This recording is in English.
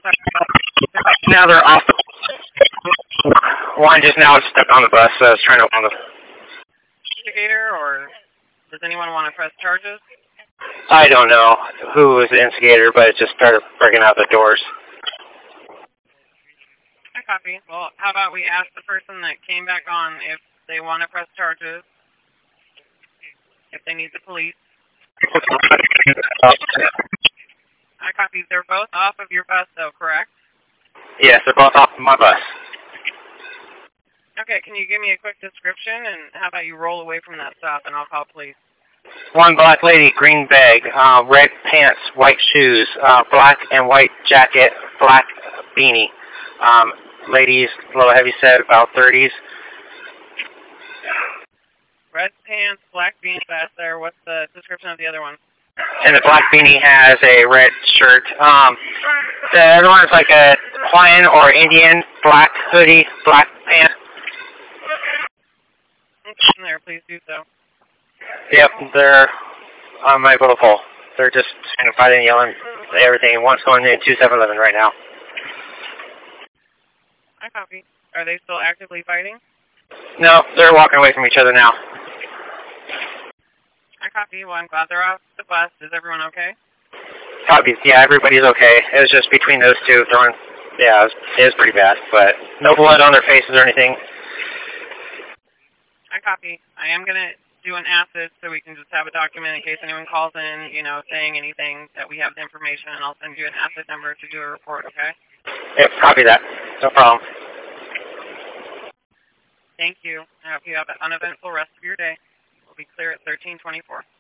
Now they're off. One just now stepped on the bus, so I was trying to on the instigator, or does anyone want to press charges? I don't know who was the instigator, but it just started breaking out the doors. I copy. Well, how about we ask the person that came back on if they want to press charges, if they need the police. I copy. They're both off of your bus, though, correct? Yes, they're both off of my bus. Okay, can you give me a quick description, and how about you roll away from that stop, and I'll call police. One black lady, green bag, red pants, white shoes, black and white jacket, black beanie. Ladies, a little heavy set, about 30s. Red pants, black beanie vest there. What's the description of the other one? And the black beanie has a red shirt. The other one is like a Hawaiian or Indian, black hoodie, black pants. There, please do so. Yep, they're on my little pole. They're just kind of fighting, yelling, everything. One's going into 7-Eleven right now. I copy. Are they still actively fighting? No, they're walking away from each other now. I copy. Well, I'm glad they're off the bus. Is everyone okay? Copy. Yeah, everybody's okay. It was just between those two throwing. Yeah, it was pretty bad, but no blood on their faces or anything. I copy. I am going to do an acid so we can just have a document in case anyone calls in, saying anything that we have the information, and I'll send you an acid number to do a report, okay? Yep, copy that. No problem. Thank you. I hope you have an uneventful rest of your day. We'll be clear at 1324.